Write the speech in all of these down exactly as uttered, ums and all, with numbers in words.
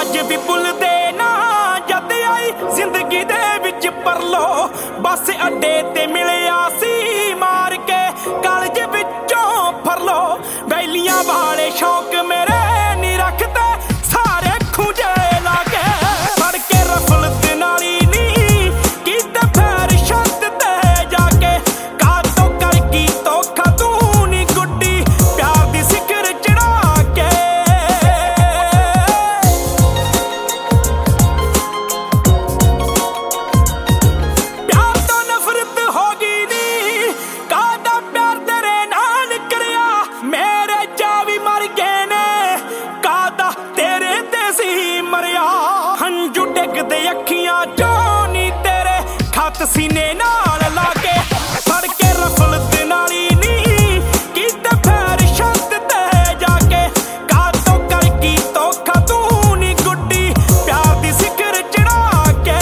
अज भी भुलदे ना जद आई जिंदगी दे विच परलो। बस अड्डे ते मिलिया सी मार के कालज विचों फरलो। बैलियां वाले शौक मेरे नी रखते सारे खूंजे लागे। फड़ के रफल दे नाली नी कीते पैर छत ते जाके। कातों कर की धोखा तू नी गुड्डी प्यार दी सिखर चढ़ा के। प्यार तो नफरत हो गई नी कादा प्यार तेरे नाल करिया। मेरे जा भी मर गए ने कादा तेरे ते सी मरिया। हंजू डिगदे अखियां चों नी तेरे खत सीने नाल लागे। फड़ के रफल दे नाली नी कीते पैर छत ते जाके। कातों कर की धोखा तू नी गुड्डी प्यार दी सिखर चढ़ा के।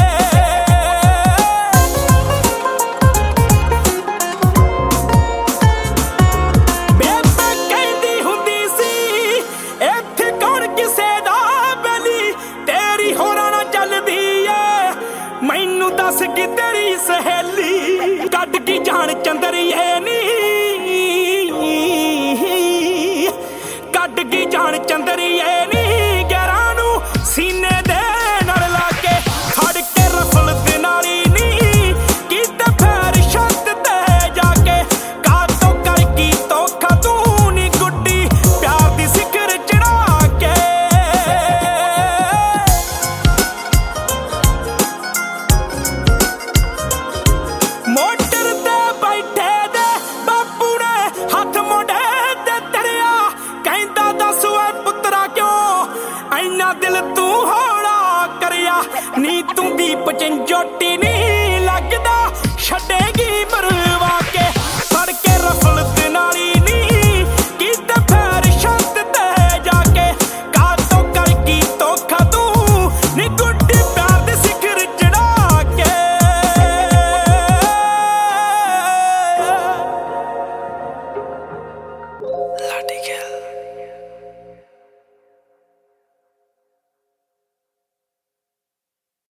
बेबे कहंदी हुंदी सी इत्थे कौन किसे दा बैली। तेरी होरां नाल चलदी ऐ मैनू दस कि तेरी सहेली। कड की जान चंदरिए नी कड की जान चंदरिए नी गैरां नू सीने दे नाल लाके। फड़ के रफल दे नाली नी कीते पैर छत ते जाके। कातों कर की धोखा तू नी गुड्डी प्यार दी सिखर चढ़ा के। मोटर ते बैठे दे बापू ने हथ मोढ़े ते धरिया। कहंदा दस ओए पुत्तरा क्यों ऐना दिल तू हौला करिया। नी तू दीप च जोटी नी लगदा छड्डेगी पर